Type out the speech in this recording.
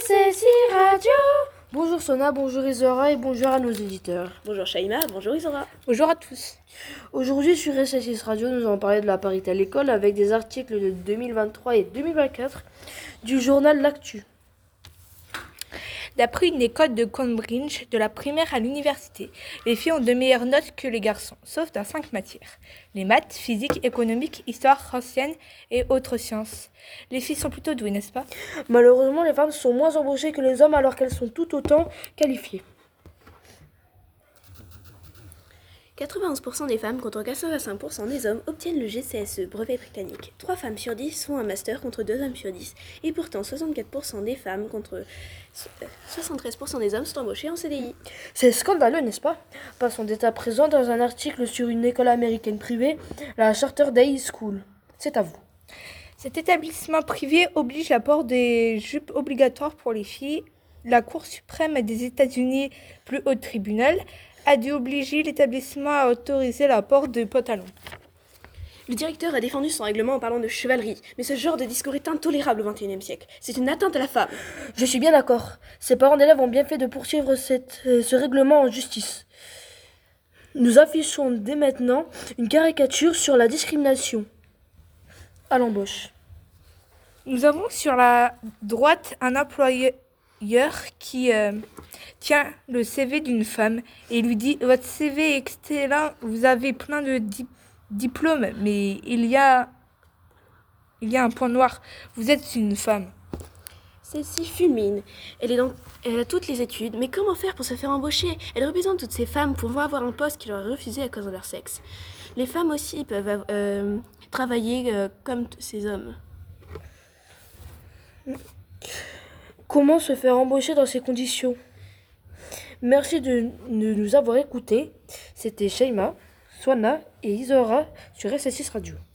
SSI Radio. Bonjour Sona, bonjour Isora et bonjour à nos éditeurs. Bonjour Shaima, bonjour Isora. Bonjour à tous. Aujourd'hui sur SSI Radio, nous allons parler de la parité à l'école avec des articles de 2023 et 2024 du journal L'Actu. D'après une école de Cambridge, de la primaire à l'université, les filles ont de meilleures notes que les garçons, sauf dans 5 matières. Les maths, physique, économique, histoire ancienne et autres sciences. Les filles sont plutôt douées, n'est-ce pas ? Malheureusement, les femmes sont moins embauchées que les hommes alors qu'elles sont tout autant qualifiées. 91% des femmes contre 85% des hommes obtiennent le GCSE, brevet britannique. 3 femmes sur 10 font un master contre 2 hommes sur 10. Et pourtant, 64% des femmes contre 73% des hommes sont embauchés en CDI. C'est scandaleux, n'est-ce pas ? Passons dès à présent dans un article sur une école américaine privée, la Charter Day School. C'est à vous. Cet établissement privé oblige la port des jupes obligatoires pour les filles. La Cour suprême des États-Unis, plus haut tribunal, a dû obliger l'établissement à autoriser la port de pantalons. Le directeur a défendu son règlement en parlant de chevalerie, mais ce genre de discours est intolérable au XXIe siècle. C'est une atteinte à la femme. Je suis bien d'accord. Ces parents d'élèves ont bien fait de poursuivre ce règlement en justice. Nous affichons dès maintenant une caricature sur la discrimination à l'embauche. Nous avons sur la droite un employeur qui tient le CV d'une femme et lui dit « Votre CV est excellent, vous avez plein de diplômes, mais il y a un point noir, vous êtes une femme. » Celle-ci fulmine. Elle a toutes les études, mais comment faire pour se faire embaucher ? Elle représente toutes ces femmes pouvant avoir un poste qui leur est refusé à cause de leur sexe. Les femmes aussi peuvent travailler comme ces hommes. Comment se faire embaucher dans ces conditions ? Merci de nous avoir écoutés. C'était Shaima, Swana et Isora sur SSI Radio.